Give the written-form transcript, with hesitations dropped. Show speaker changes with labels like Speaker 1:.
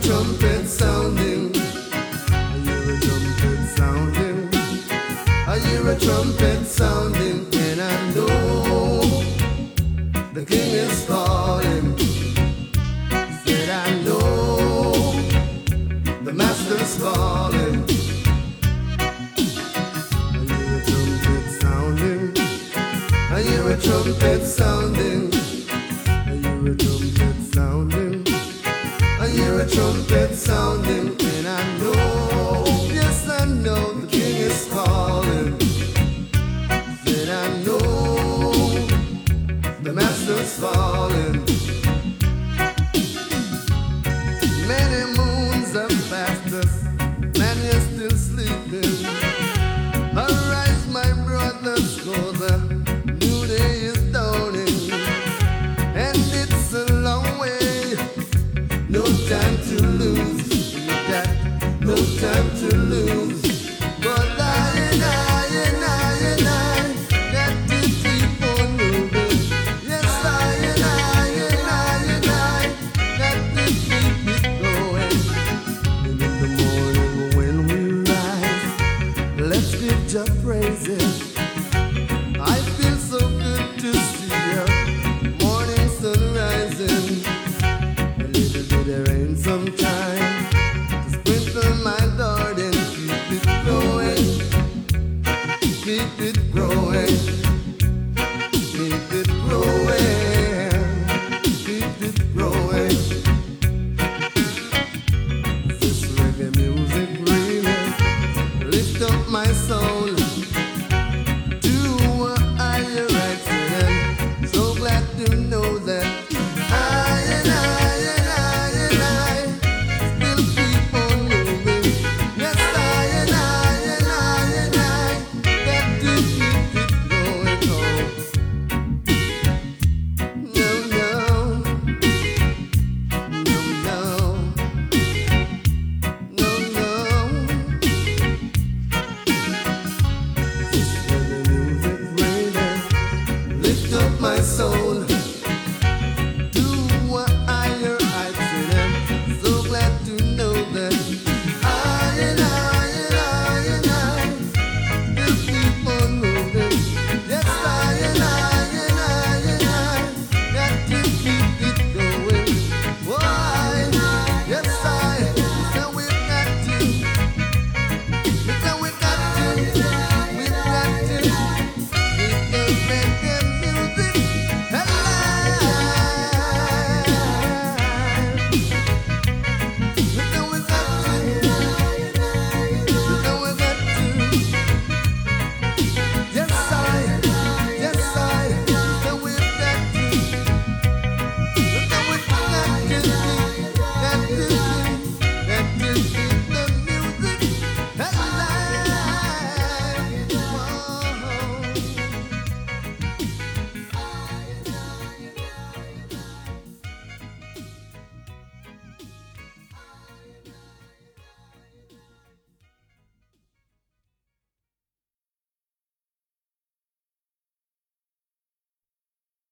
Speaker 1: trumpet sounding. I hear a trumpet sounding. I hear a trumpet sounding, and I know the King is calling. Said I know the Master's calling. I hear a trumpet sounding. I hear a trumpet sounding. I hear a trumpet sounding, and I know, yes I know, the King is calling. Said I know, the Master's calling. Many moons have passed us, man is still sleeping. Arise, my brothers, go the new day is dawning, and it's a long way. No time to lose, you got no time to lose. But I got to keep on moving. Yes, I got to keep it going. And in the morning when we rise, let's give Jah praises. I feel so good to see ya, morning sun rising. A little bit of rain sometime to sprinkle my garden. Keep it growing, keep it growing, keep it growing, keep it growing.